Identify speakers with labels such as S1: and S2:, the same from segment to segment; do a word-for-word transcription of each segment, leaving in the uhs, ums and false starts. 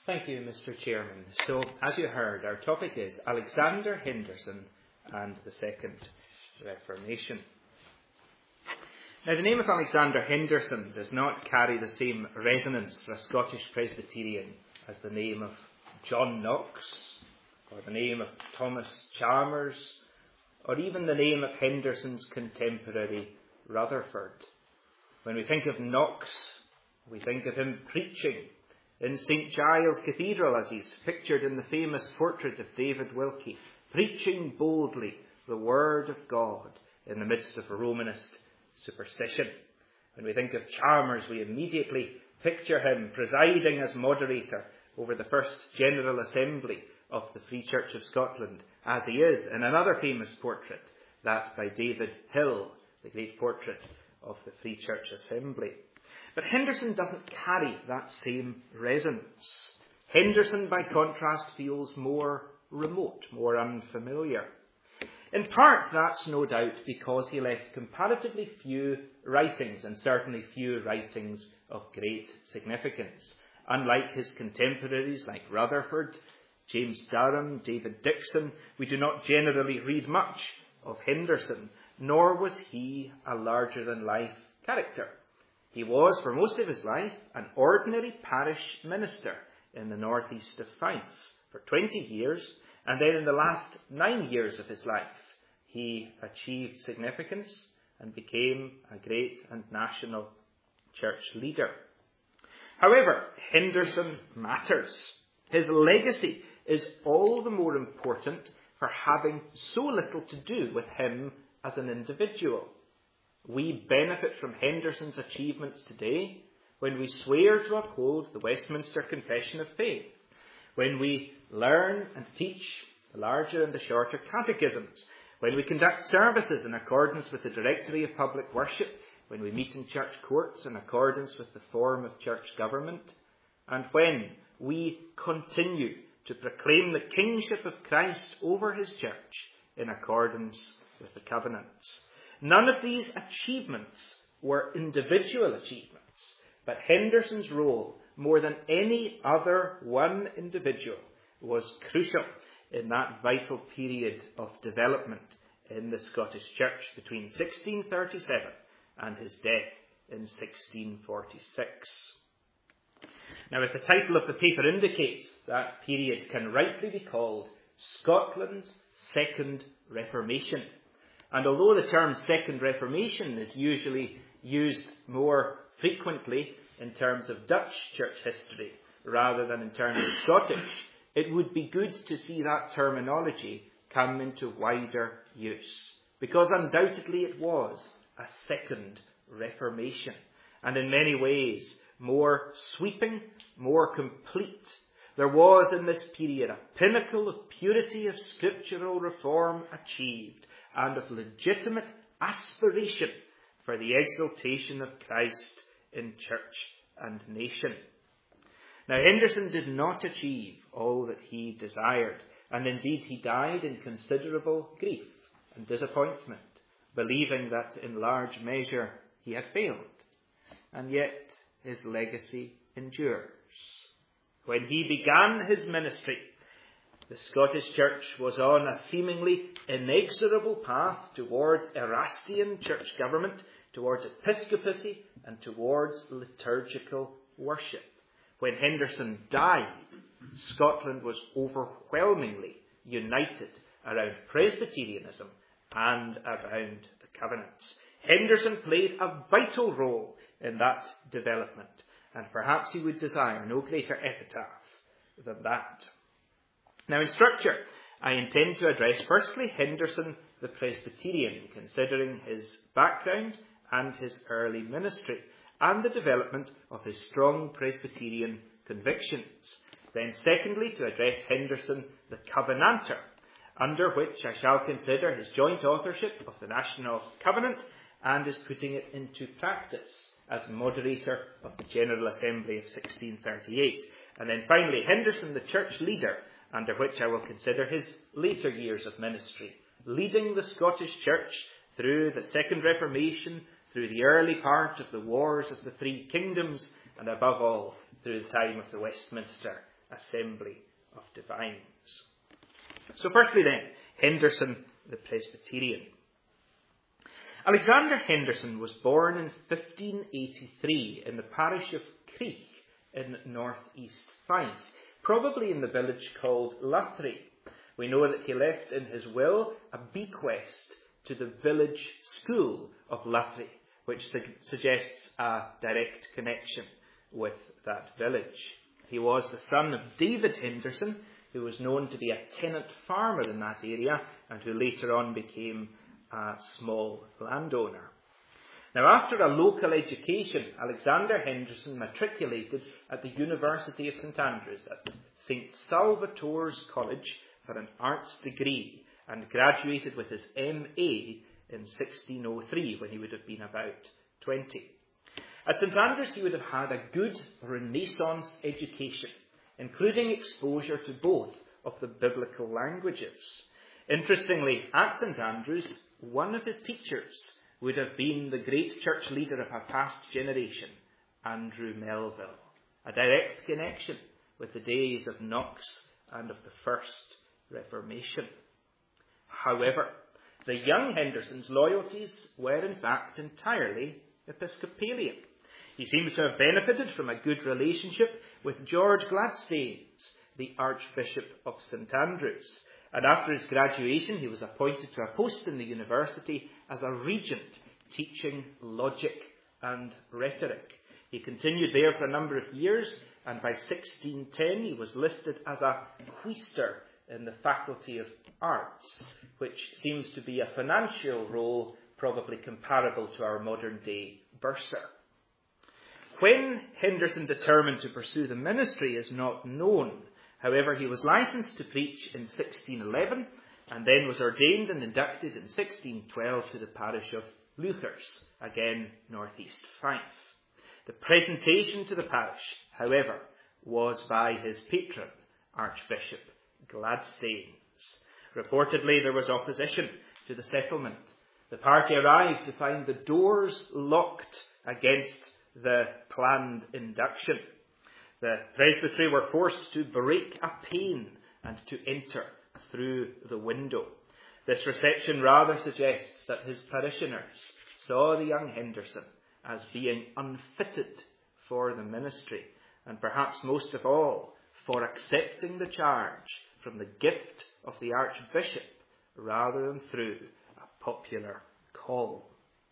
S1: Thank you, Mister Chairman. So, as you heard, our topic is Alexander Henderson and the Second Reformation. Now, the name of Alexander Henderson does not carry the same resonance for a Scottish Presbyterian as the name of John Knox, or the name of Thomas Chalmers, or even the name of Henderson's contemporary Rutherford. When we think of Knox, we think of him preaching in Saint Giles Cathedral, as he's pictured in the famous portrait of David Wilkie, preaching boldly the word of God in the midst of Romanist superstition. When we think of Chalmers, we immediately picture him presiding as moderator over the first General Assembly of the Free Church of Scotland, as he is in another famous portrait, that by David Hill, the great portrait of the Free Church Assembly. But Henderson doesn't carry that same resonance. Henderson, by contrast, feels more remote, more unfamiliar. In part, that's no doubt because he left comparatively few writings, and certainly few writings of great significance. Unlike his contemporaries like Rutherford, James Durham, David Dixon, we do not generally read much of Henderson, nor was he a larger-than-life character. He was, for most of his life, an ordinary parish minister in the northeast of Fife for twenty years, and then in the last nine years of his life, he achieved significance and became a great and national church leader. However, Henderson matters. His legacy is all the more important for having so little to do with him as an individual. We benefit from Henderson's achievements today when we swear to uphold the Westminster Confession of Faith, when we learn and teach the larger and the shorter catechisms, when we conduct services in accordance with the Directory of Public Worship, when we meet in church courts in accordance with the form of church government, and when we continue to proclaim the kingship of Christ over his church in accordance with the covenants. None of these achievements were individual achievements, but Henderson's role, more than any other one individual, was crucial in that vital period of development in the Scottish Church between sixteen thirty-seven and his death in sixteen forty-six. Now, as the title of the paper indicates, that period can rightly be called Scotland's Second Reformation. And although the term Second Reformation is usually used more frequently in terms of Dutch church history rather than in terms of Scottish, it would be good to see that terminology come into wider use, because undoubtedly it was a second Reformation, and in many ways more sweeping, more complete. There was in this period a pinnacle of purity of scriptural reform achieved, and of legitimate aspiration for the exaltation of Christ in church and nation. Now, Henderson did not achieve all that he desired, and indeed he died in considerable grief and disappointment, believing that in large measure he had failed. And yet his legacy endures. When he began his ministry, the Scottish Church was on a seemingly inexorable path towards Erastian church government, towards episcopacy, and towards liturgical worship. When Henderson died, Scotland was overwhelmingly united around Presbyterianism and around the covenants. Henderson played a vital role in that development, and perhaps he would desire no greater epitaph than that. Now, in structure, I intend to address firstly Henderson the Presbyterian, considering his background and his early ministry, and the development of his strong Presbyterian convictions. Then secondly, to address Henderson the Covenanter, under which I shall consider his joint authorship of the National Covenant and his putting it into practice as moderator of the General Assembly of sixteen thirty-eight. And then finally, Henderson the church leader, under which I will consider his later years of ministry, leading the Scottish Church through the Second Reformation, through the early part of the Wars of the Three Kingdoms, and above all, through the time of the Westminster Assembly of Divines. So firstly then, Henderson the Presbyterian. Alexander Henderson was born in fifteen eighty-three in the parish of Creek in North East Fife, probably in the village called Luthrie. We know that he left in his will a bequest to the village school of Luthrie, which su- suggests a direct connection with that village. He was the son of David Henderson, who was known to be a tenant farmer in that area and who later on became a small landowner. Now, after a local education, Alexander Henderson matriculated at the University of St Andrews at St Salvator's College for an arts degree and graduated with his M A in sixteen oh three when he would have been about twenty. At St Andrews he would have had a good Renaissance education, including exposure to both of the biblical languages. Interestingly, at St Andrews, one of his teachers would have been the great church leader of a past generation, Andrew Melville, a direct connection with the days of Knox and of the First Reformation. However, the young Henderson's loyalties were in fact entirely Episcopalian. He seems to have benefited from a good relationship with George Gladstanes, the Archbishop of St Andrews, and after his graduation he was appointed to a post in the university as a regent, teaching logic and rhetoric. He continued there for a number of years, and by sixteen ten he was listed as a quaestor in the Faculty of Arts, which seems to be a financial role probably comparable to our modern-day bursar. When Henderson determined to pursue the ministry is not known. However, he was licensed to preach in sixteen eleven and then was ordained and inducted in sixteen twelve to the parish of Leuchars, again northeast Fife. The presentation to the parish, however, was by his patron, Archbishop Gladstanes. Reportedly, there was opposition to the settlement. The party arrived to find the doors locked against the planned induction. The presbytery were forced to break a pane and to enter through the window. This reception rather suggests that his parishioners saw the young Henderson as being unfitted for the ministry, and perhaps most of all, for accepting the charge from the gift of the Archbishop rather than through a popular call.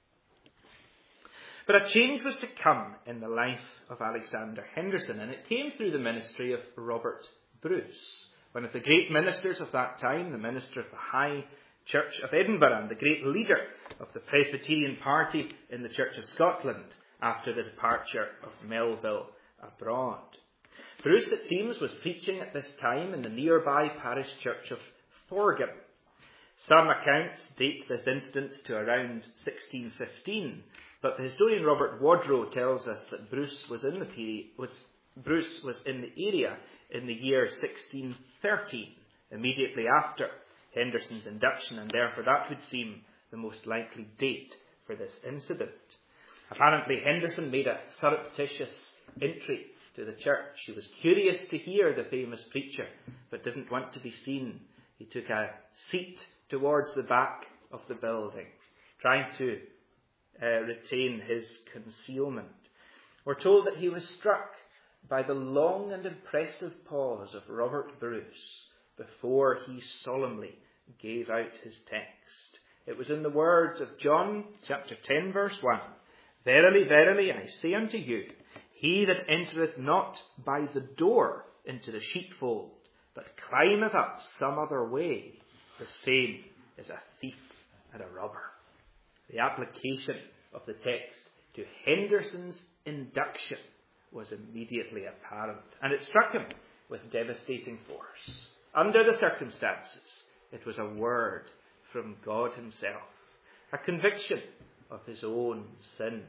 S1: But a change was to come in the life of Alexander Henderson, and it came through the ministry of Robert Bruce, one of the great ministers of that time, the minister of the High Church of Edinburgh and the great leader of the Presbyterian party in the Church of Scotland after the departure of Melville abroad. Bruce, it seems, was preaching at this time in the nearby parish church of Forgan. Some accounts date this incident to around sixteen fifteen, but the historian Robert Wadrow tells us that Bruce was in the period, was Bruce was in the area in the year sixteen thirteen, immediately after Henderson's induction, and therefore that would seem the most likely date for this incident. Apparently Henderson made a surreptitious entry to the church. He was curious to hear the famous preacher, but didn't want to be seen. He took a seat towards the back of the building, trying to uh, retain his concealment. We're told that he was struck by the long and impressive pause of Robert Bruce before he solemnly gave out his text. It was in the words of John chapter ten verse one. Verily, verily, I say unto you, he that entereth not by the door into the sheepfold, but climbeth up some other way, the same is a thief and a robber. The application of the text to Henderson's induction was immediately apparent, and it struck him with devastating force. Under the circumstances, it was a word from God himself, a conviction of his own sins.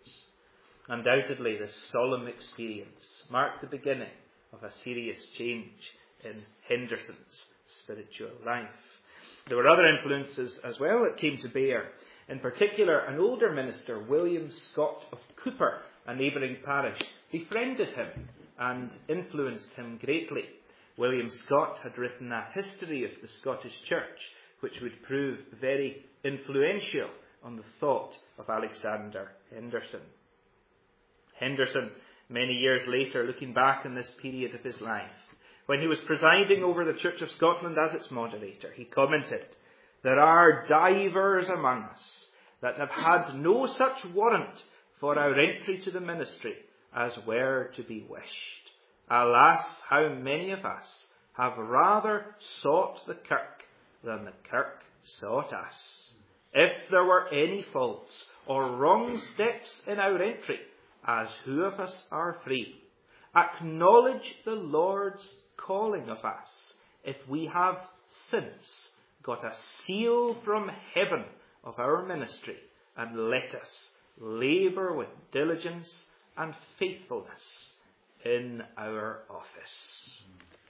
S1: Undoubtedly, this solemn experience marked the beginning of a serious change in Henderson's spiritual life. There were other influences as well that came to bear. In particular, an older minister, William Scott of Cooper, a neighbouring parish, befriended him and influenced him greatly. William Scott had written a history of the Scottish Church, which would prove very influential on the thought of Alexander Henderson. Henderson, many years later, looking back on this period of his life, when he was presiding over the Church of Scotland as its moderator, he commented, "There are divers among us that have had no such warrant for our entry to the ministry as were to be wished. Alas, how many of us have rather sought the kirk than the kirk sought us. If there were any faults or wrong steps in our entry, as who of us are free, acknowledge the Lord's calling of us, if we have since got a seal from heaven of our ministry, and let us labour with diligence and faithfulness in our office."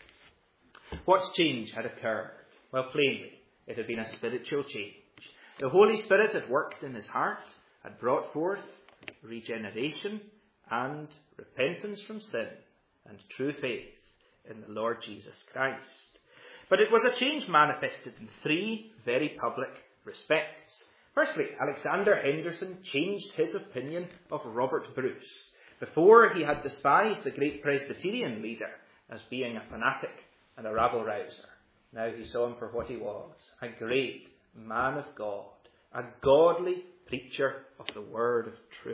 S1: What change had occurred? Well, plainly, it had been a spiritual change. The Holy Spirit had worked in his heart, had brought forth regeneration and repentance from sin and true faith in the Lord Jesus Christ. But it was a change manifested in three very public respects. Firstly, Alexander Henderson changed his opinion of Robert Bruce. Before, he had despised the great Presbyterian leader as being a fanatic and a rabble-rouser. Now he saw him for what he was, a great man of God, a godly preacher of the word of truth.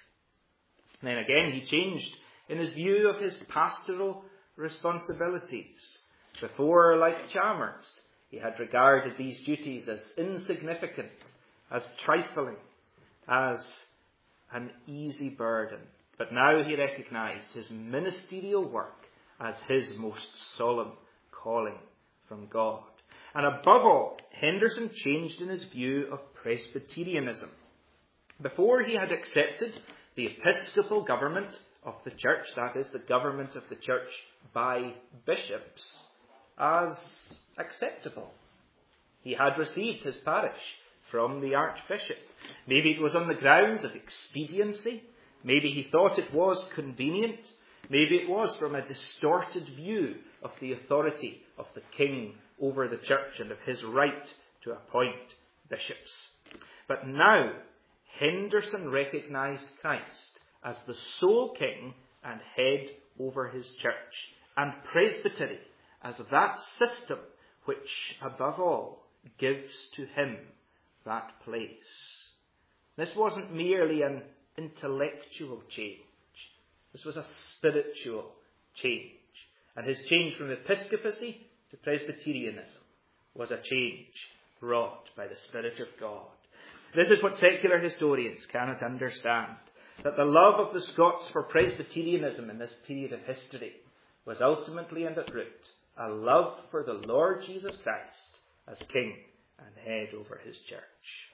S1: And then again, he changed in his view of his pastoral responsibilities. Before, like Chalmers, he had regarded these duties as insignificant, as trifling, as an easy burden. But now he recognised his ministerial work as his most solemn calling from God. And above all, Henderson changed in his view of Presbyterianism. Before, he had accepted the episcopal government of the church, that is, the government of the church by bishops, as acceptable. He had received his parish from the archbishop. Maybe it was on the grounds of expediency. Maybe he thought it was convenient. Maybe it was from a distorted view of the authority of the king over the church and of his right to appoint bishops. But now, Henderson recognised Christ as the sole king and head over his church, and presbytery as that system which, above all, gives to him that place. This wasn't merely an intellectual change. This was a spiritual change. And his change from episcopacy to Presbyterianism was a change wrought by the Spirit of God. This is what secular historians cannot understand, that the love of the Scots for Presbyterianism in this period of history was ultimately and at root a love for the Lord Jesus Christ as King and head over his church.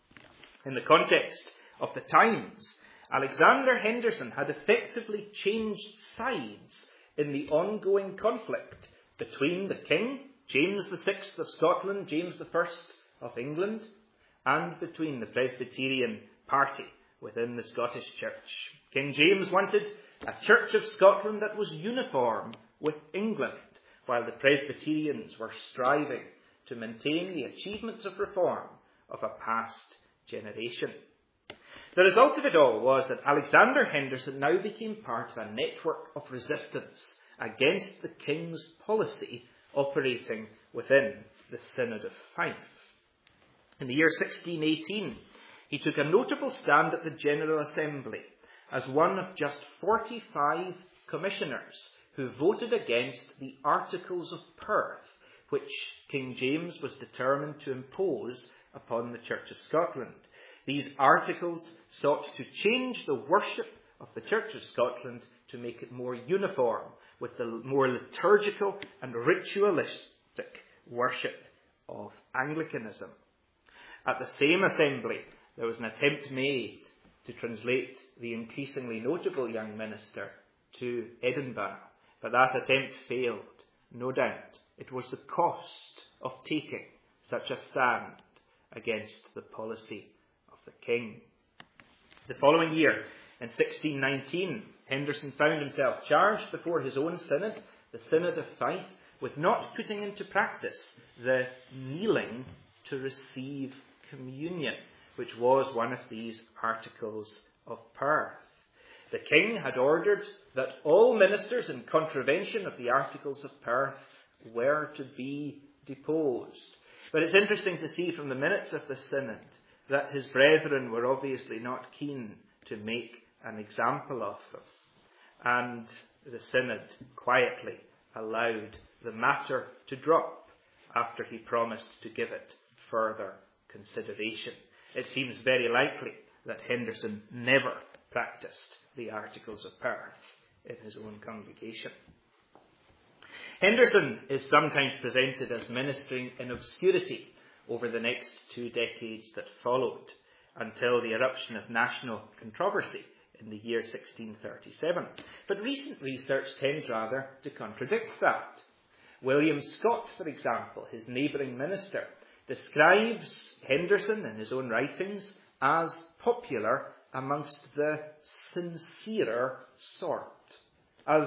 S1: In the context of the times, Alexander Henderson had effectively changed sides in the ongoing conflict between the king, James the Sixth of Scotland, James the First of England, and between the Presbyterian party within the Scottish Church. King James wanted a Church of Scotland that was uniform with England, while the Presbyterians were striving to maintain the achievements of reform of a past generation. The result of it all was that Alexander Henderson now became part of a network of resistance against the king's policy operating within the Synod of Fife. In the year sixteen eighteen, he took a notable stand at the General Assembly as one of just forty-five commissioners who voted against the Articles of Perth, which King James was determined to impose upon the Church of Scotland. These articles sought to change the worship of the Church of Scotland to make it more uniform with the more liturgical and ritualistic worship of Anglicanism. At the same assembly, there was an attempt made to translate the increasingly notable young minister to Edinburgh, but that attempt failed. No doubt it was the cost of taking such a stand against the policy of the king. The following year, in sixteen nineteen, Henderson found himself charged before his own synod, the Synod of Fife, with not putting into practice the kneeling to receive communion, which was one of these articles of Perth. The king had ordered that all ministers in contravention of the articles of Perth were to be deposed. But it's interesting to see from the minutes of the synod that his brethren were obviously not keen to make an example of them. And the synod quietly allowed the matter to drop after he promised to give it further consideration. It seems very likely that Henderson never practiced the Articles of Perth in his own congregation. Henderson is sometimes presented as ministering in obscurity over the next two decades that followed, until the eruption of national controversy in the year sixteen thirty-seven. But recent research tends rather to contradict that. William Scott, for example, his neighbouring minister, describes Henderson in his own writings as popular amongst the sincerer sort, as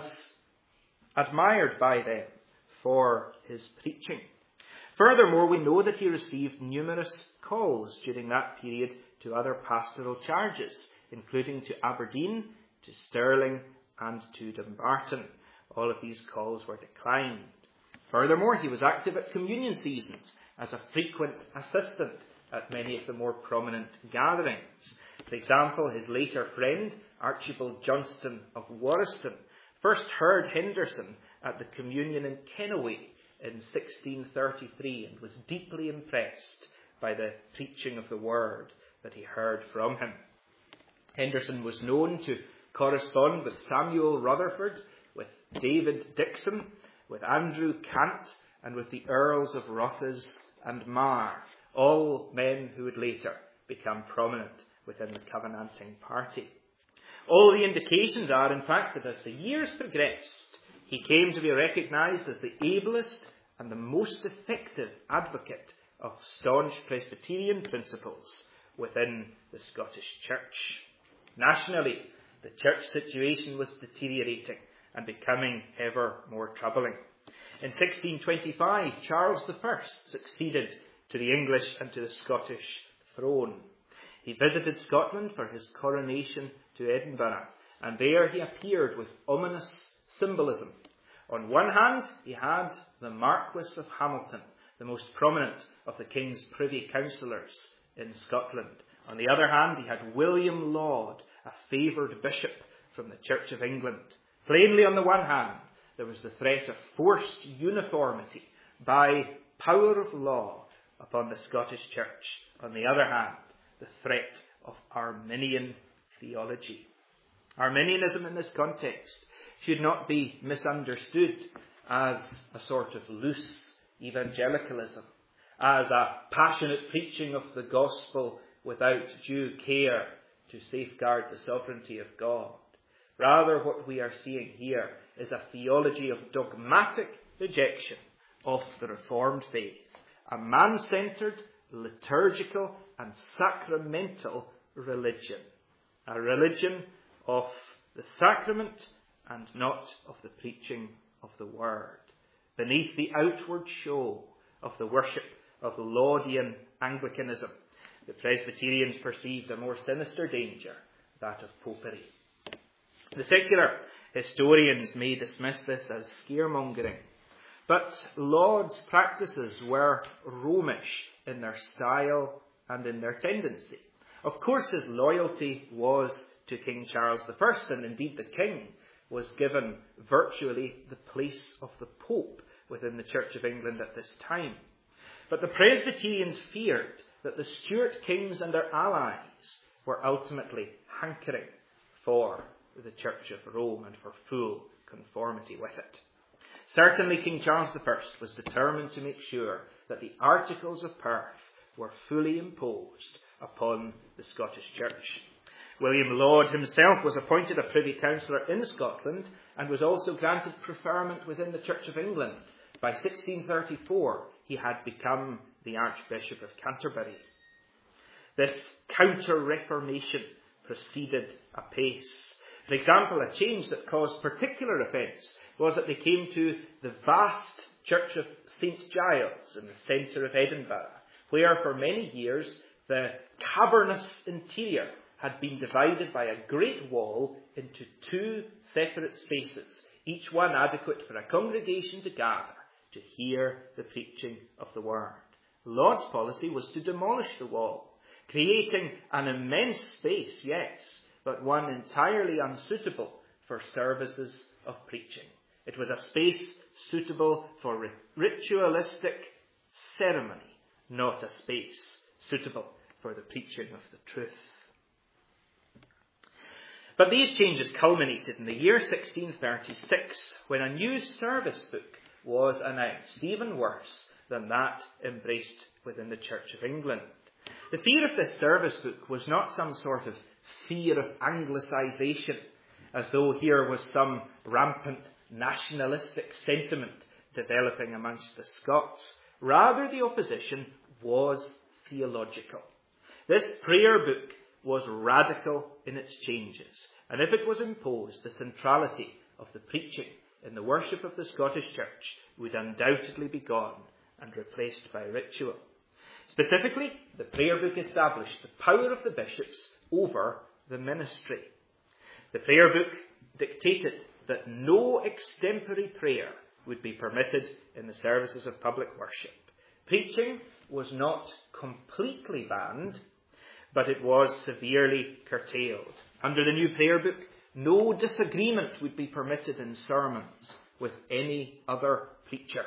S1: admired by them for his preaching. Furthermore, we know that he received numerous calls during that period to other pastoral charges, including to Aberdeen, to Stirling, and to Dumbarton. All of these calls were declined. Furthermore, he was active at communion seasons as a frequent assistant at many of the more prominent gatherings. For example, his later friend, Archibald Johnston of Warriston, first heard Henderson at the communion in Kennoway in sixteen thirty-three and was deeply impressed by the preaching of the word that he heard from him. Henderson was known to correspond with Samuel Rutherford, with David Dixon, with Andrew Cant, and with the Earls of Rothes and Mar, all men who would later become prominent within the Covenanting party. All the indications are, in fact, that as the years progressed, he came to be recognised as the ablest and the most effective advocate of staunch Presbyterian principles within the Scottish Church. Nationally, the church situation was deteriorating and becoming ever more troubling. In sixteen twenty-five, Charles the First succeeded to the English and to the Scottish throne. He visited Scotland for his coronation to Edinburgh, and there he appeared with ominous symbolism. On one hand, he had the Marquess of Hamilton, the most prominent of the King's privy councillors in Scotland. On the other hand, he had William Laud, a favoured bishop from the Church of England. Plainly, on the one hand, there was the threat of forced uniformity by power of law upon the Scottish Church. On the other hand, the threat of Arminian theology. Arminianism in this context should not be misunderstood as a sort of loose evangelicalism, as a passionate preaching of the gospel without due care to safeguard the sovereignty of God. Rather, what we are seeing here is a theology of dogmatic rejection of the Reformed faith, a man-centred, liturgical and sacramental religion, a religion of the sacrament and not of the preaching of the word, beneath the outward show of the worship of Laudian Anglicanism. The Presbyterians perceived a more sinister danger, that of popery. The secular historians may dismiss this as scaremongering, but Laud's practices were Romish in their style and in their tendency. Of course, his loyalty was to King Charles the First, and indeed the king was given virtually the place of the Pope within the Church of England at this time. But the Presbyterians feared that the Stuart kings and their allies were ultimately hankering for the Church of Rome and for full conformity with it. Certainly King Charles the First was determined to make sure that the Articles of Perth were fully imposed upon the Scottish Church. William Laud himself was appointed a privy councillor in Scotland and was also granted preferment within the Church of England. By sixteen thirty-four, he had become the Archbishop of Canterbury. This counter-reformation proceeded apace. For example, a change that caused particular offence was that they came to the vast church of Saint Giles in the centre of Edinburgh, where for many years the cavernous interior had been divided by a great wall into two separate spaces, each one adequate for a congregation to gather to hear the preaching of the word. Laud's policy was to demolish the wall, creating an immense space, yes, but one entirely unsuitable for services of preaching. It was a space suitable for ritualistic ceremony, not a space suitable for the preaching of the truth. But these changes culminated in the year sixteen thirty-six, when a new service book was announced, even worse than that embraced within the Church of England. The fear of this service book was not some sort of fear of Anglicisation, as though here was some rampant nationalistic sentiment developing amongst the Scots. Rather, the opposition was theological. This prayer book was radical in its changes, and if it was imposed, the centrality of the preaching in the worship of the Scottish Church would undoubtedly be gone and replaced by ritual. Specifically, the prayer book established the power of the bishops over the ministry. The prayer book dictated that no extempore prayer would be permitted in the services of public worship. Preaching was not completely banned, but it was severely curtailed. Under the new prayer book, no disagreement would be permitted in sermons with any other preacher.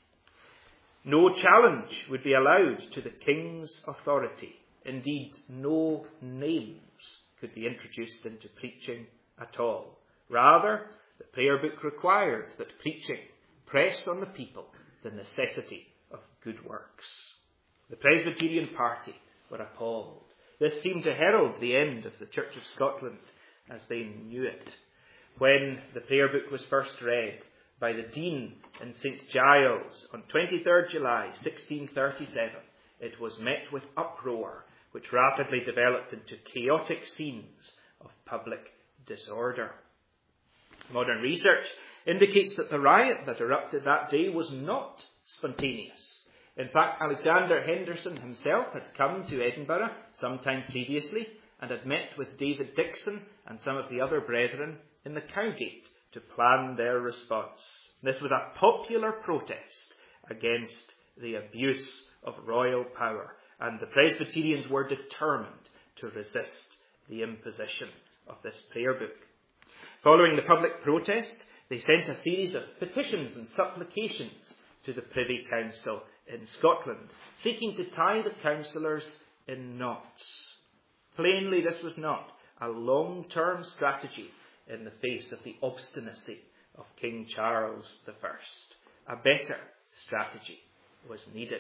S1: No challenge would be allowed to the king's authority. Indeed, no names could be introduced into preaching at all. Rather, the prayer book required that preaching press on the people the necessity of good works. The Presbyterian party were appalled. This seemed to herald the end of the Church of Scotland as they knew it. When the prayer book was first read by the Dean in Saint Giles on twenty-third July sixteen thirty-seven, it was met with uproar, which rapidly developed into chaotic scenes of public disorder. Modern research indicates that the riot that erupted that day was not spontaneous. In fact, Alexander Henderson himself had come to Edinburgh sometime previously and had met with David Dixon and some of the other brethren in the Cowgate to plan their response. This was a popular protest against the abuse of royal power, and the Presbyterians were determined to resist the imposition of this prayer book. Following the public protest, they sent a series of petitions and supplications to the Privy Council in Scotland, seeking to tie the councillors in knots. Plainly, this was not a long-term strategy in the face of the obstinacy of King Charles the First. A better strategy was needed.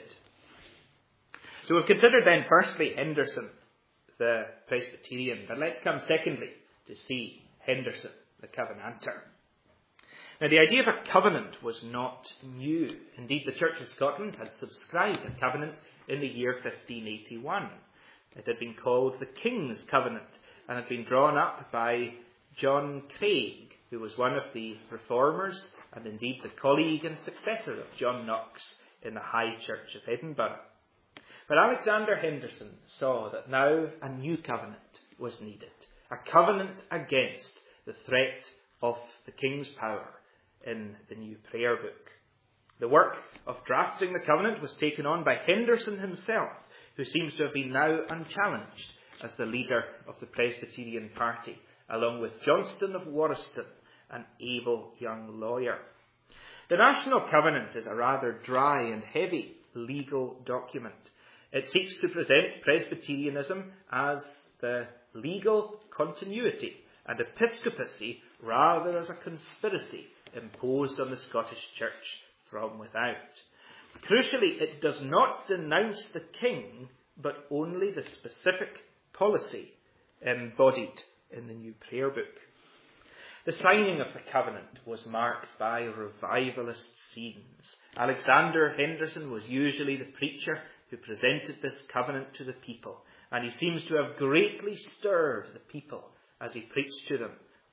S1: So we've considered then firstly Henderson, the Presbyterian, but let's come secondly to see Henderson, the Covenanter. Now, the idea of a covenant was not new. Indeed, the Church of Scotland had subscribed a covenant in the year fifteen eighty-one. It had been called the King's Covenant and had been drawn up by John Craig, who was one of the reformers and indeed the colleague and successor of John Knox in the High Church of Edinburgh. But Alexander Henderson saw that now a new covenant was needed, a covenant against the threat of the king's power in the new prayer book. The work of drafting the covenant was taken on by Henderson himself, who seems to have been now unchallenged as the leader of the Presbyterian party, along with Johnston of Warriston, an able young lawyer. The National Covenant is a rather dry and heavy legal document. It seeks to present Presbyterianism as the legal continuity and episcopacy rather as a conspiracy imposed on the Scottish Church from without. Crucially, it does not denounce the king, but only the specific policy embodied in the new prayer book. The signing of the covenant was marked by revivalist scenes. Alexander Henderson was usually the preacher who presented this covenant to the people, and he seems to have greatly stirred the people as he preached to them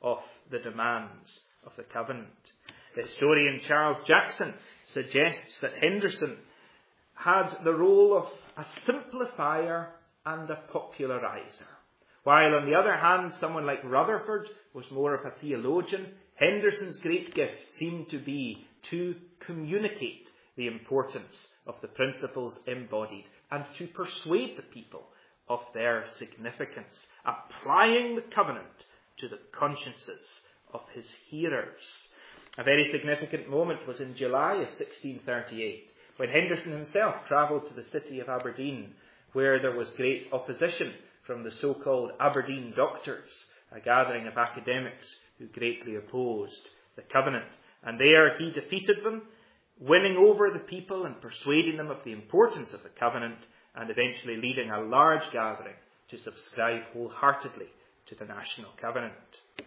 S1: of the demands of the covenant. The historian Charles Jackson suggests that Henderson had the role of a simplifier and a popularizer. While on the other hand, someone like Rutherford was more of a theologian, Henderson's great gift seemed to be to communicate the importance of the principles embodied and to persuade the people of their significance, applying the covenant to the consciences of his hearers. A very significant moment was in July of sixteen thirty-eight, when Henderson himself travelled to the city of Aberdeen, where there was great opposition from the so-called Aberdeen Doctors, a gathering of academics who greatly opposed the covenant. And there he defeated them, winning over the people and persuading them of the importance of the covenant, and eventually leading a large gathering to subscribe wholeheartedly to the national covenant.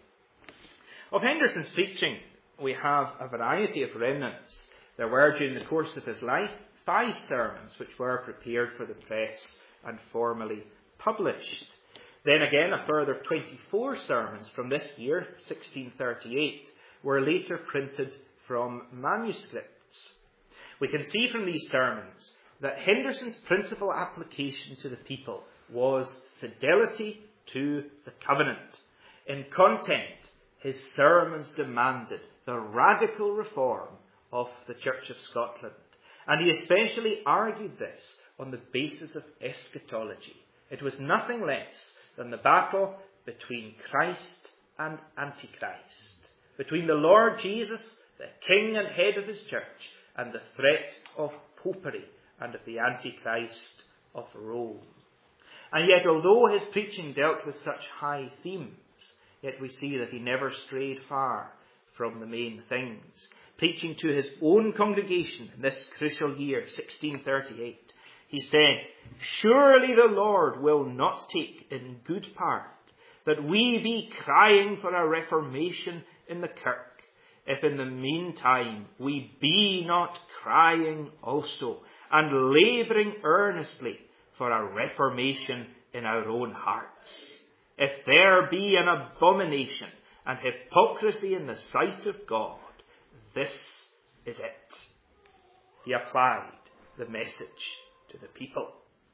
S1: Of Henderson's preaching, we have a variety of remnants. There were, during the course of his life, five sermons which were prepared for the press and formally published. Then again, a further twenty-four sermons from this year, sixteen thirty-eight, were later printed from manuscripts. We can see from these sermons that Henderson's principal application to the people was fidelity to the covenant. In content, his sermons demanded the radical reform of the Church of Scotland. And he especially argued this on the basis of eschatology. It was nothing less than the battle between Christ and Antichrist, between the Lord Jesus, the King and head of his church, and the threat of popery and of the Antichrist of Rome. And yet, although his preaching dealt with such high themes, yet we see that he never strayed far from the main things. Preaching to his own congregation in this crucial year, sixteen thirty-eight, he said, "Surely the Lord will not take in good part that we be crying for a reformation in the kirk, if in the meantime we be not crying also, and labouring earnestly for a reformation in our own hearts. If there be an abomination and hypocrisy in the sight of God, this is it." He applied the message to the people.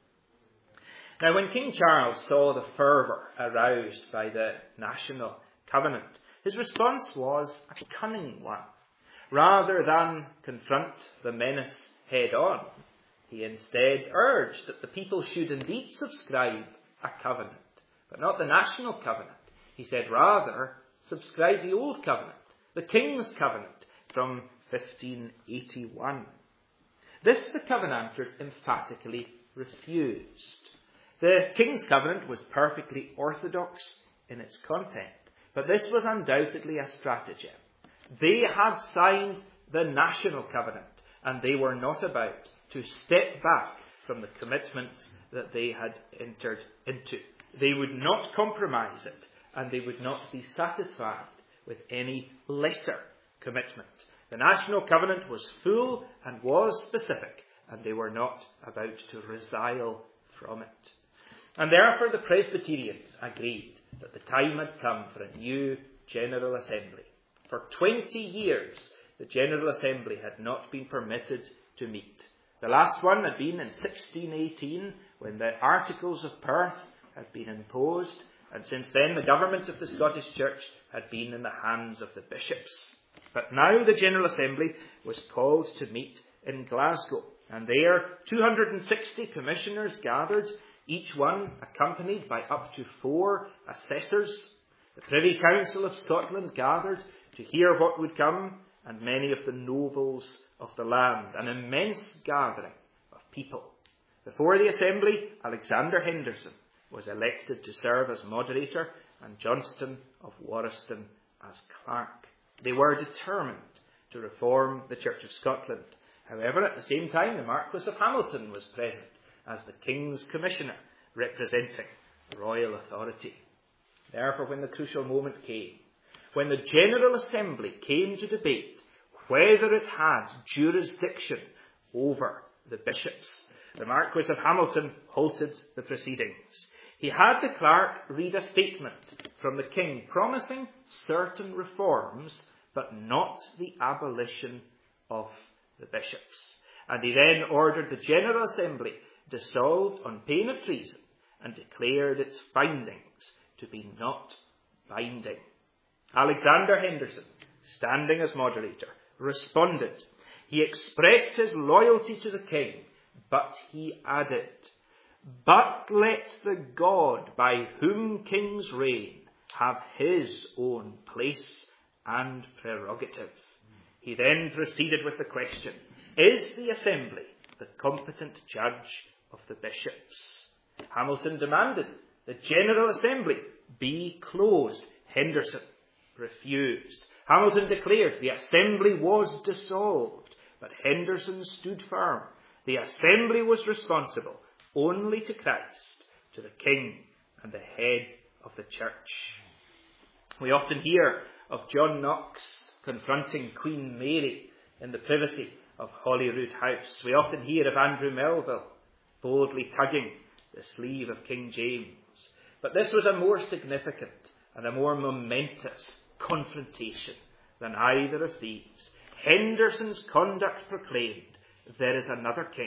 S1: Now, when King Charles saw the fervour aroused by the national covenant, his response was a cunning one. Rather than confront the menace head on, he instead urged that the people should indeed subscribe a covenant, but not the national covenant. He said, rather, subscribe the old covenant, the King's covenant from fifteen eighty-one. This the Covenanters emphatically refused. The King's covenant was perfectly orthodox in its content, but this was undoubtedly a stratagem. They had signed the national covenant, and they were not about to step back from the commitments that they had entered into. They would not compromise it, and they would not be satisfied with any lesser commitment. The national covenant was full and was specific, and they were not about to resile from it. And therefore the Presbyterians agreed that the time had come for a new General Assembly. For twenty years, the General Assembly had not been permitted to meet. The last one had been in sixteen eighteen, when the Articles of Perth had been imposed, and since then the government of the Scottish Church had been in the hands of the bishops. But now the General Assembly was called to meet in Glasgow, and there two hundred sixty commissioners gathered, each one accompanied by up to four assessors. The Privy Council of Scotland gathered to hear what would come, and many of the nobles of the land, an immense gathering of people. Before the Assembly, Alexander Henderson was elected to serve as moderator, and Johnston of Warriston as clerk. They were determined to reform the Church of Scotland. However, at the same time, the Marquess of Hamilton was present as the King's Commissioner, representing royal authority. Therefore, when the crucial moment came, when the General Assembly came to debate whether it had jurisdiction over the bishops, the Marquess of Hamilton halted the proceedings. He had the clerk read a statement from the king, promising certain reforms, but not the abolition of the bishops. And he then ordered the General Assembly dissolved on pain of treason and declared its findings to be not binding. Alexander Henderson, standing as moderator, responded. He expressed his loyalty to the king, but he added, "But let the God by whom kings reign have his own place and prerogative." He then proceeded with the question, is the Assembly the competent judge of the bishops? Hamilton demanded the General Assembly be closed. Henderson refused. Hamilton declared the Assembly was dissolved, but Henderson stood firm. The Assembly was responsible only to Christ, to the King and the head of the church. We often hear of John Knox confronting Queen Mary in the privacy of Holyrood House. We often hear of Andrew Melville boldly tugging the sleeve of King James. But this was a more significant and a more momentous confrontation than either of these. Henderson's conduct proclaimed there is another king,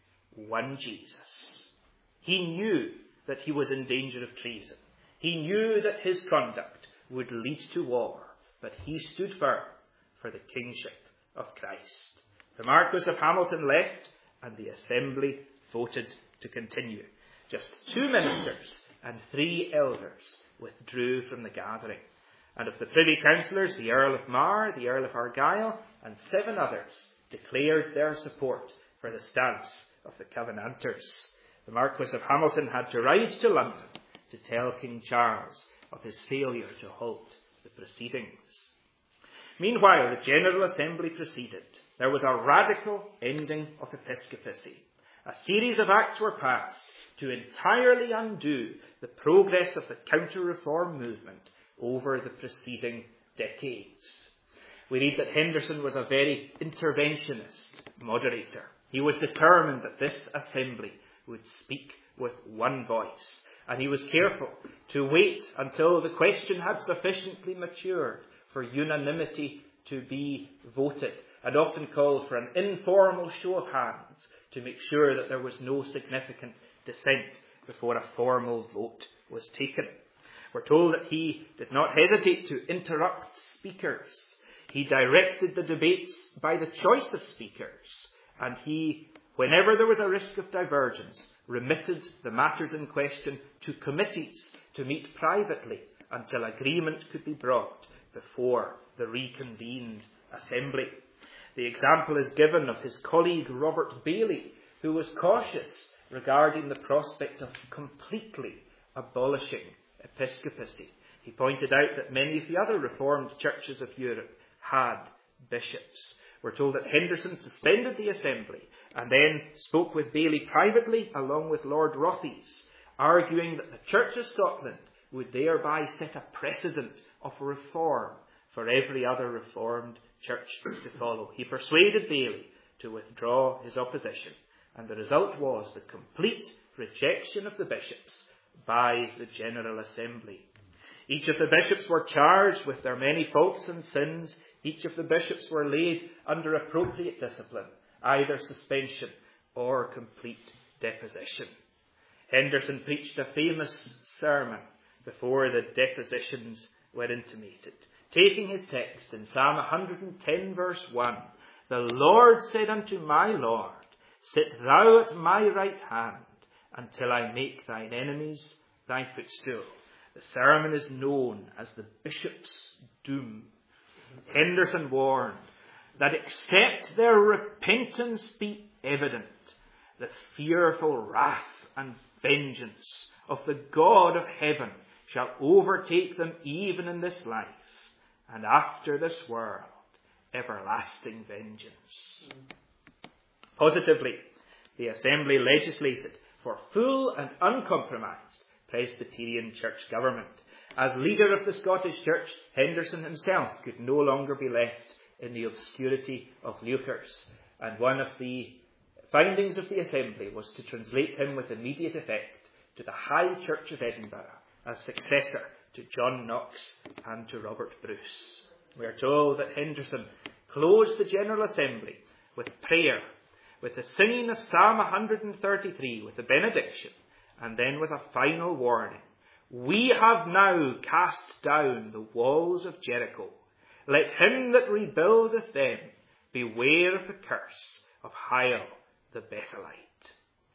S1: one Jesus. He knew that he was in danger of treason. He knew that his conduct would lead to war, but he stood firm for the kingship of Christ. The Marquis of Hamilton left, and the Assembly voted to continue. Just two ministers and three elders withdrew from the gathering. And of the Privy Councillors, the Earl of Mar, the Earl of Argyll, and seven others declared their support for the stance of the Covenanters. The Marquis of Hamilton had to ride to London to tell King Charles of his failure to halt the proceedings. Meanwhile, the General Assembly proceeded. There was a radical ending of episcopacy. A series of acts were passed to entirely undo the progress of the counter-reform movement over the preceding decades. We read that Henderson was a very interventionist moderator. He was determined that this assembly would speak with one voice, and he was careful to wait until the question had sufficiently matured for unanimity to be voted, and often called for an informal show of hands to make sure that there was no significant dissent before a formal vote was taken. We're told that he did not hesitate to interrupt speakers. He directed the debates by the choice of speakers, and he, whenever there was a risk of divergence, remitted the matters in question to committees to meet privately until agreement could be brought before the reconvened assembly. The example is given of his colleague Robert Bailey, who was cautious regarding the prospect of completely abolishing episcopacy. He pointed out that many of the other Reformed churches of Europe had bishops. We're told that Henderson suspended the assembly and then spoke with Bailey privately along with Lord Rothes, arguing that the Church of Scotland would thereby set a precedent of reform for every other Reformed church to follow. He persuaded Bailey to withdraw his opposition, and the result was the complete rejection of the bishops by the General Assembly. Each of the bishops were charged with their many faults and sins. Each of the bishops were laid under appropriate discipline, either suspension or complete deposition. Henderson preached a famous sermon before the depositions were intimated, taking his text in Psalm one hundred ten verse one. The Lord said unto my Lord, sit thou at my right hand until I make thine enemies thy footstool. The sermon is known as the Bishop's Doom. Henderson warned that except their repentance be evident, the fearful wrath and vengeance of the God of heaven shall overtake them even in this life, and after this world, everlasting vengeance. Positively, the Assembly legislated for full and uncompromised Presbyterian church government. As leader of the Scottish Church, Henderson himself could no longer be left in the obscurity of Leuchars, and one of the findings of the Assembly was to translate him with immediate effect to the High Church of Edinburgh as successor to John Knox and to Robert Bruce. We are told that Henderson closed the General Assembly with prayer, with the singing of Psalm one thirty-three, with the benediction, and then with a final warning. We have now cast down the walls of Jericho. Let him that rebuildeth them beware of the curse of Hiel the Bethelite.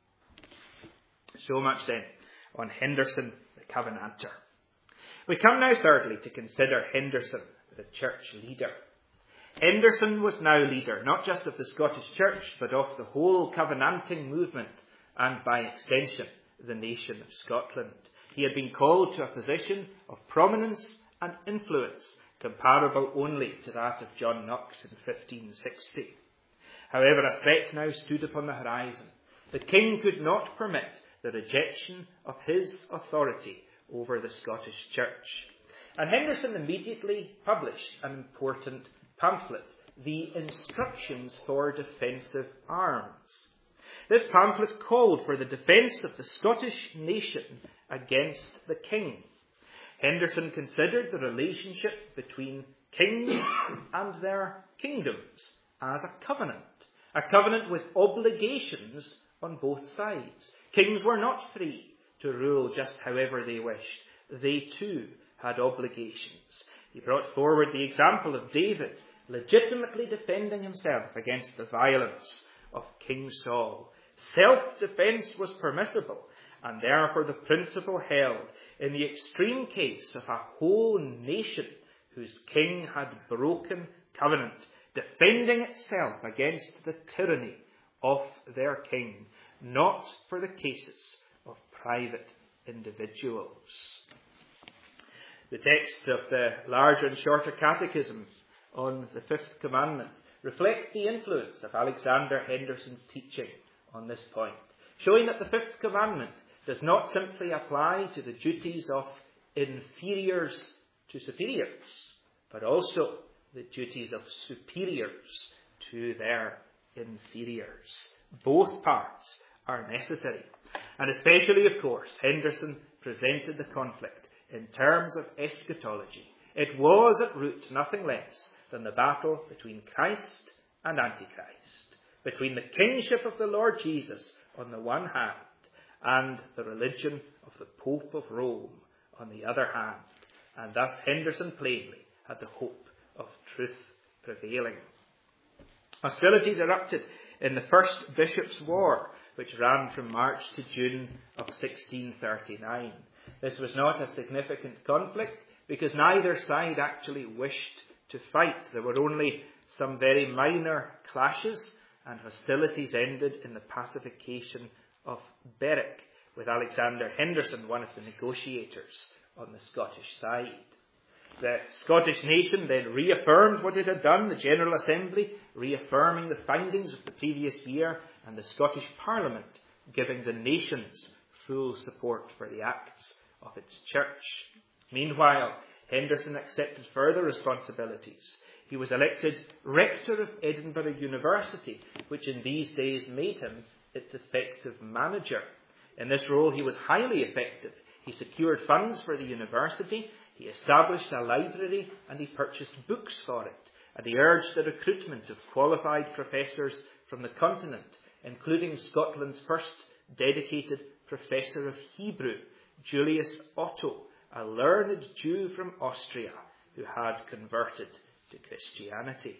S1: So much then on Henderson the Covenanter. We come now thirdly to consider Henderson the church leader. Henderson was now leader not just of the Scottish Church but of the whole Covenanting movement and by extension the nation of Scotland. He had been called to a position of prominence and influence comparable only to that of John Knox in fifteen sixty. However, a threat now stood upon the horizon. The king could not permit the rejection of his authority over the Scottish Church. And Henderson immediately published an important pamphlet, the Instructions for Defensive Arms. This pamphlet called for the defence of the Scottish nation against the king. Henderson considered the relationship between kings and their kingdoms as a covenant, a covenant with obligations on both sides. Kings were not free to rule just however they wished. They too had obligations. He brought forward the example of David legitimately defending himself against the violence of King Saul. Self-defence was permissible, and therefore the principle held in the extreme case of a whole nation whose king had broken covenant, defending itself against the tyranny of their king, not for the cases of private individuals. The texts of the larger and shorter catechism on the fifth commandment reflect the influence of Alexander Henderson's teaching on this point, showing that the fifth commandment does not simply apply to the duties of inferiors to superiors, but also the duties of superiors to their inferiors. Both parts are necessary. And especially, of course, Henderson presented the conflict in terms of eschatology. It was at root nothing less than the battle between Christ and Antichrist, between the kingship of the Lord Jesus on the one hand and the religion of the Pope of Rome on the other hand. And thus Henderson plainly had the hope of truth prevailing. Hostilities erupted in the First Bishops' War, which ran from March to June of sixteen thirty-nine. This was not a significant conflict because neither side actually wished to fight. There were only some very minor clashes, and hostilities ended in the pacification of Berwick, with Alexander Henderson one of the negotiators on the Scottish side. The Scottish nation then reaffirmed what it had done, the General Assembly reaffirming the findings of the previous year, and the Scottish Parliament giving the nations full support for the acts of its church. Meanwhile, Henderson accepted further responsibilities. He was elected rector of Edinburgh University, which in these days made him its effective manager. In this role he was highly effective. He secured funds for the university, he established a library, and he purchased books for it. And he urged the recruitment of qualified professors from the continent, including Scotland's first dedicated professor of Hebrew, Julius Otto, a learned Jew from Austria who had converted to Christianity.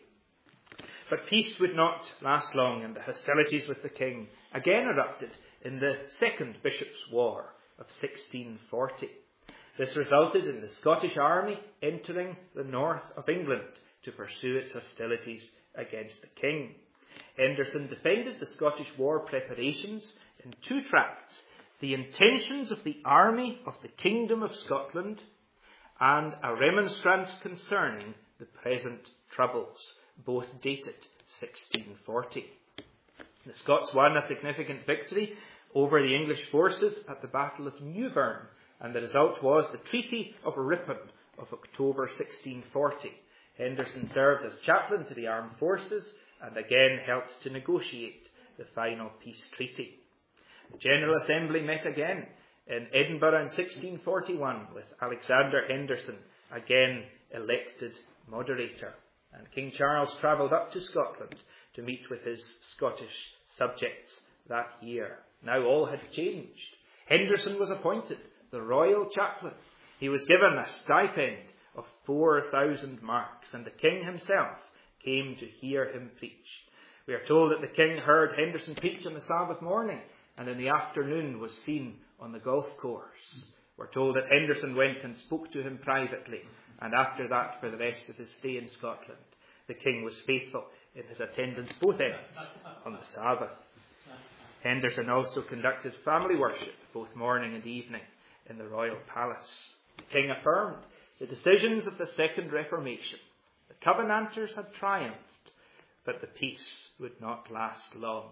S1: But peace would not last long, and the hostilities with the king again erupted in the Second Bishops' War of sixteen forty. This resulted in the Scottish army entering the north of England to pursue its hostilities against the king. Henderson defended the Scottish war preparations in two tracts: The Intentions of the Army of the Kingdom of Scotland and A Remonstrance Concerning the Present Troubles, both dated sixteen forty. The Scots won a significant victory over the English forces at the Battle of Newburn, and the result was the Treaty of Ripon of October sixteen forty. Henderson served as chaplain to the armed forces and again helped to negotiate the final peace treaty. The General Assembly met again in Edinburgh in sixteen forty-one with Alexander Henderson again elected moderator. And King Charles travelled up to Scotland to meet with his Scottish subjects that year. Now all had changed. Henderson was appointed the royal chaplain. He was given a stipend of four thousand marks, and the king himself came to hear him preach. We are told that the king heard Henderson preach on the Sabbath morning, and in the afternoon was seen on the golf course. We're told that Henderson went and spoke to him privately, and after that, for the rest of his stay in Scotland, the king was faithful in his attendance both ends on the Sabbath. Henderson also conducted family worship both morning and evening in the royal palace. The king affirmed the decisions of the Second Reformation. The Covenanters had triumphed, but the peace would not last long.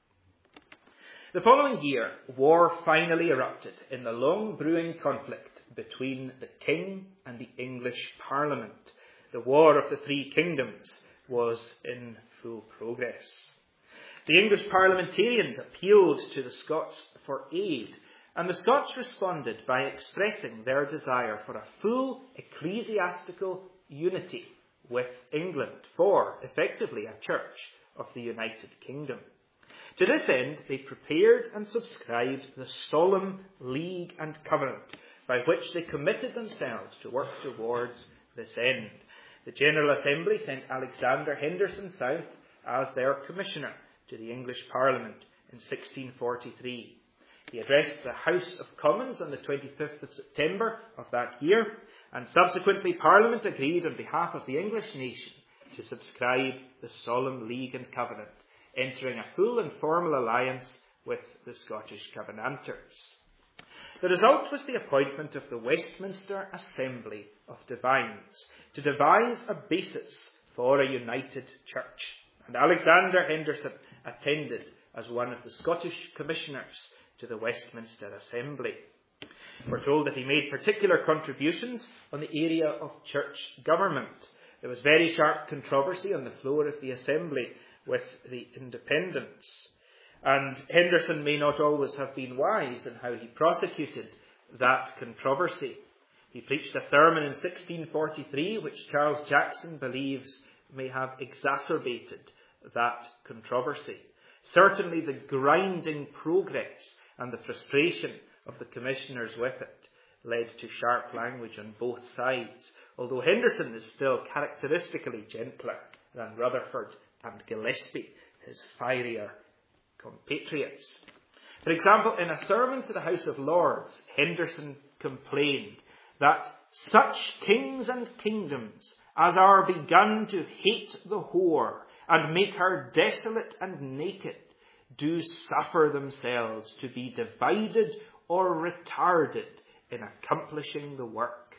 S1: The following year, war finally erupted in the long brewing conflict between the king and the English Parliament. The War of the Three Kingdoms was in full progress. The English parliamentarians appealed to the Scots for aid, and the Scots responded by expressing their desire for a full ecclesiastical unity with England, for, effectively, a church of the United Kingdom. To this end, they prepared and subscribed the Solemn League and Covenant, by which they committed themselves to work towards this end. The General Assembly sent Alexander Henderson south as their commissioner to the English Parliament in sixteen forty-three. He addressed the House of Commons on the twenty-fifth of September of that year, and subsequently Parliament agreed on behalf of the English nation to subscribe the Solemn League and Covenant, entering a full and formal alliance with the Scottish Covenanters. The result was the appointment of the Westminster Assembly of Divines to devise a basis for a united church, and Alexander Henderson attended as one of the Scottish commissioners to the Westminster Assembly. We're told that he made particular contributions on the area of church government. There was very sharp controversy on the floor of the Assembly with the independents. And Henderson may not always have been wise in how he prosecuted that controversy. He preached a sermon in sixteen forty-three, which Charles Jackson believes may have exacerbated that controversy. Certainly the grinding progress and the frustration of the commissioners with it led to sharp language on both sides, although Henderson is still characteristically gentler than Rutherford and Gillespie, his fierier compatriots. For example, in a sermon to the House of Lords, Henderson complained that such kings and kingdoms as are begun to hate the whore and make her desolate and naked do suffer themselves to be divided or retarded in accomplishing the work.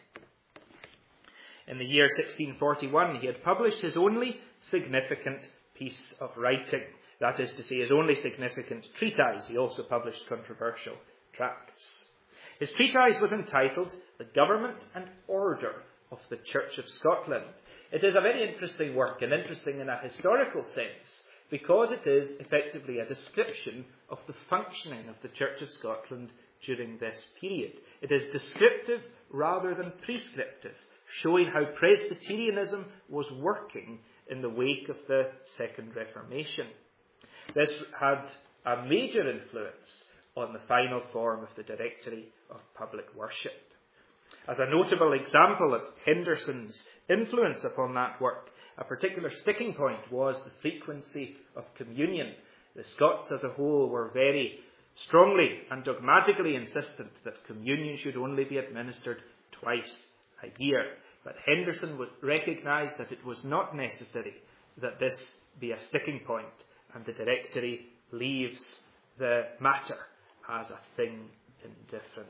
S1: In the year sixteen forty-one, he had published his only significant piece of writing. That is to say, his only significant treatise. He also published controversial tracts. His treatise was entitled The Government and Order of the Church of Scotland. It is a very interesting work, and interesting in a historical sense, because it is effectively a description of the functioning of the Church of Scotland during this period. It is descriptive rather than prescriptive, showing how Presbyterianism was working in the wake of the Second Reformation. This had a major influence on the final form of the Directory of Public Worship. As a notable example of Henderson's influence upon that work, a particular sticking point was the frequency of communion. The Scots as a whole were very strongly and dogmatically insistent that communion should only be administered twice a year. But Henderson would recognise that it was not necessary that this be a sticking point, and the Directory leaves the matter as a thing indifferent.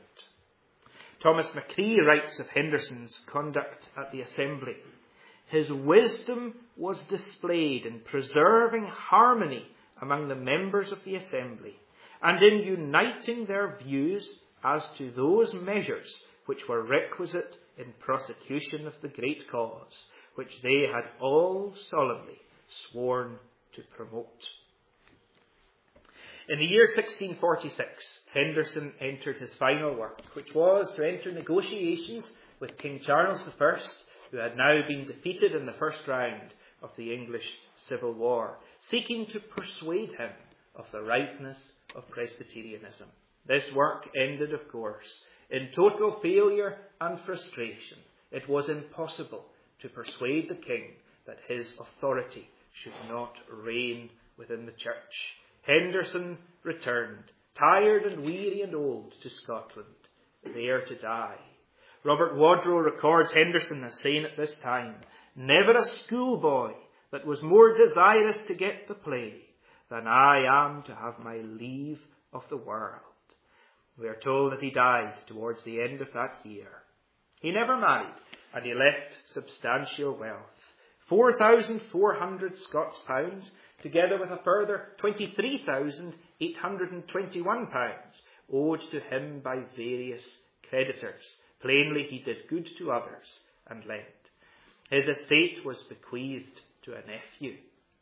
S1: Thomas Macree writes of Henderson's conduct at the Assembly. His wisdom was displayed in preserving harmony among the members of the Assembly and in uniting their views as to those measures which were requisite in prosecution of the great cause, which they had all solemnly sworn to promote. In the year sixteen forty-six, Henderson entered his final work, which was to enter negotiations with King Charles the First, who had now been defeated in the first round of the English Civil War, seeking to persuade him of the rightness of Presbyterianism. This work ended, of course, in total failure and frustration. It was impossible to persuade the king that his authority should not reign within the church. Henderson returned, tired and weary and old, to Scotland, there to die. Robert Wadrow records Henderson as saying at this time, "Never a schoolboy that was more desirous to get the play than I am to have my leave of the world." We are told that he died towards the end of that year. He never married, and he left substantial wealth. four thousand four hundred Scots pounds, together with a further twenty-three thousand eight hundred twenty-one pounds, owed to him by various creditors. Plainly, he did good to others and lent. His estate was bequeathed to a nephew.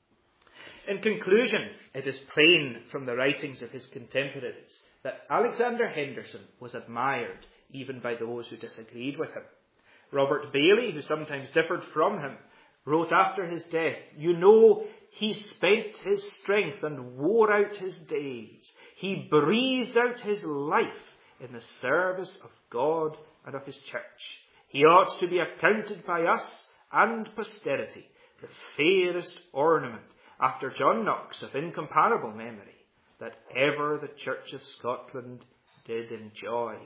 S1: In conclusion, it is plain from the writings of his contemporaries that Alexander Henderson was admired even by those who disagreed with him. Robert Bailey, who sometimes differed from him, wrote after his death, "You know, he spent his strength and wore out his days. He breathed out his life in the service of God and of his church. He ought to be accounted by us and posterity the fairest ornament, after John Knox of incomparable memory, that ever the Church of Scotland did enjoy."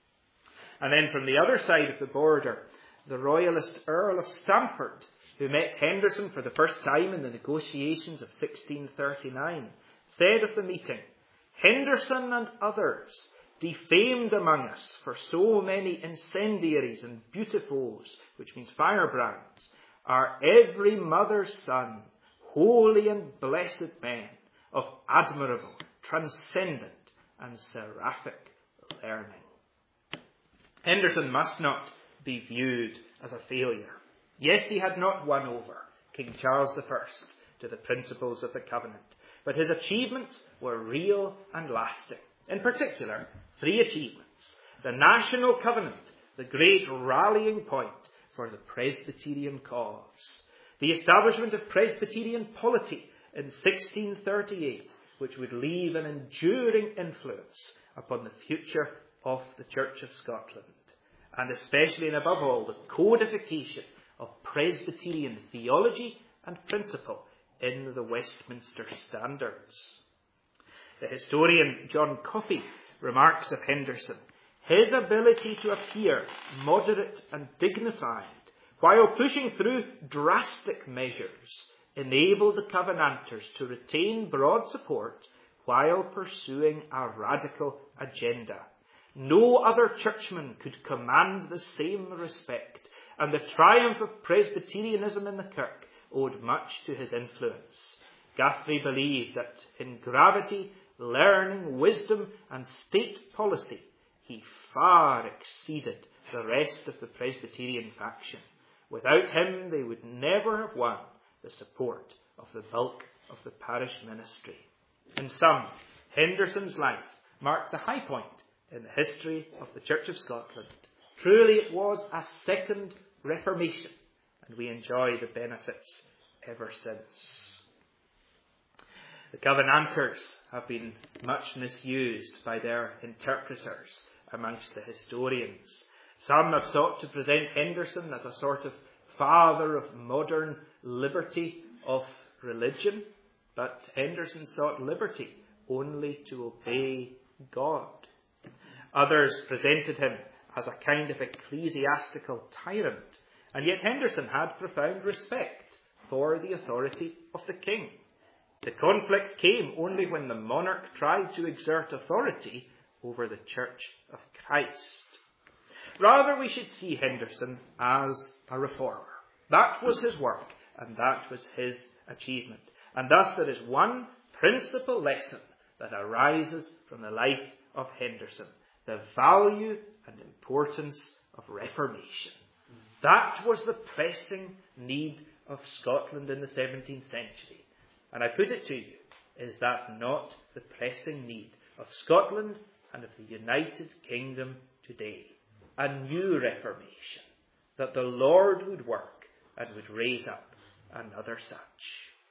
S1: And then from the other side of the border, the royalist Earl of Stamford, who met Henderson for the first time in the negotiations of sixteen thirty-nine, said of the meeting, "Henderson and others, defamed among us for so many incendiaries and beautifoes," which means firebrands, "are every mother's son, holy and blessed men of admirable, transcendent and seraphic learning." Henderson must not be viewed as a failure. Yes, he had not won over King Charles the First to the principles of the covenant, but his achievements were real and lasting. In particular, three achievements: the national covenant, the great rallying point for the Presbyterian cause; the establishment of Presbyterian polity in sixteen thirty-eight, which would leave an enduring influence upon the future of the Church of Scotland; and especially and above all, the codification of Presbyterian theology and principle in the Westminster Standards. The historian John Coffey remarks of Henderson, "His ability to appear moderate and dignified while pushing through drastic measures enabled the Covenanters to retain broad support while pursuing a radical agenda. No other churchman could command the same respect, and the triumph of Presbyterianism in the Kirk owed much to his influence." Guthrie believed that in gravity, learning, wisdom, and state policy, he far exceeded the rest of the Presbyterian faction. Without him, they would never have won the support of the bulk of the parish ministry. In sum, Henderson's life marked the high point in the history of the Church of Scotland. Truly, it was a second Reformation, and we enjoy the benefits ever since. The Covenanters have been much misused by their interpreters amongst the historians. Some have sought to present Henderson as a sort of father of modern liberty of religion, but Henderson sought liberty only to obey God. Others presented him as a kind of ecclesiastical tyrant, and yet Henderson had profound respect for the authority of the king. The conflict came only when the monarch tried to exert authority over the Church of Christ. Rather, we should see Henderson as a reformer. That was his work, and that was his achievement. And thus there is one principal lesson that arises from the life of Henderson: the value and importance of reformation. That was the pressing need of Scotland in the seventeenth century. And I put it to you, is that not the pressing need of Scotland and of the United Kingdom today? A new Reformation, that the Lord would work and would raise up another such.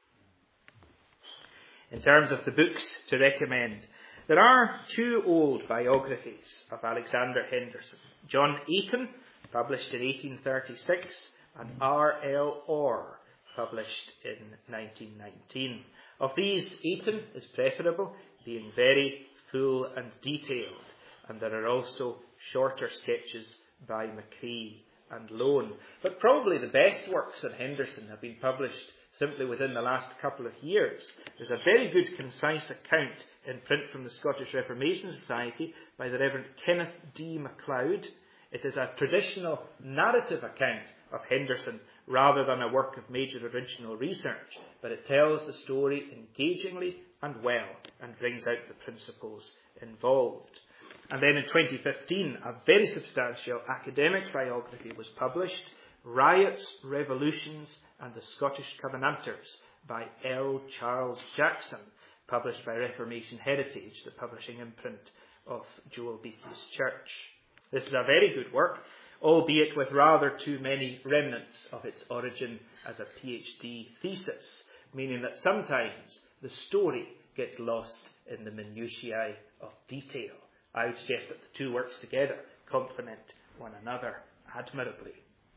S1: In terms of the books to recommend, there are two old biographies of Alexander Henderson. John Ayton, published in eighteen thirty-six, and R L Orr, published in nineteen nineteen. Of these, Ayton is preferable, being very full and detailed, and there are also shorter sketches by Macrae and Lone. But probably the best works on Henderson have been published simply within the last couple of years. There's a very good concise account in print from the Scottish Reformation Society by the Reverend Kenneth D. MacLeod. It is a traditional narrative account of Henderson rather than a work of major original research, but it tells the story engagingly and well and brings out the principles involved. And then in twenty fifteen, a very substantial academic biography was published, Riots, Revolutions and the Scottish Covenanters, by L. Charles Jackson, published by Reformation Heritage, the publishing imprint of Joel Beatty's church. This is a very good work, albeit with rather too many remnants of its origin as a PhD thesis, meaning that sometimes the story gets lost in the minutiae of detail. I would suggest that the two works together complement one another admirably.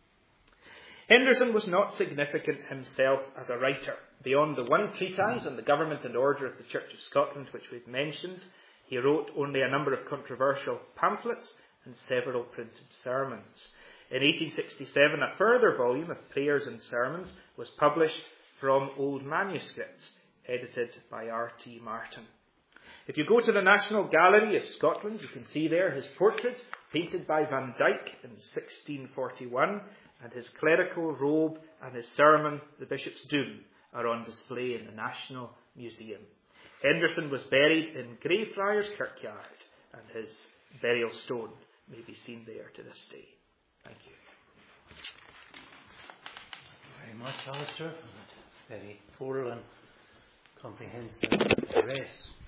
S1: Henderson was not significant himself as a writer. Beyond the one treatise on the government and order of the Church of Scotland, which we've mentioned, he wrote only a number of controversial pamphlets and several printed sermons. In eighteen sixty-seven, a further volume of prayers and sermons was published from old manuscripts, edited by R T Martin. If you go to the National Gallery of Scotland, you can see there his portrait, painted by Van Dyck in sixteen forty-one, and his clerical robe and his sermon, The Bishop's Doom, are on display in the National Museum. Henderson was buried in Greyfriars Kirkyard, and his burial stone may be seen there to this day. Thank you.
S2: Thank you very much, Alistair, for that very thorough and comprehensive address.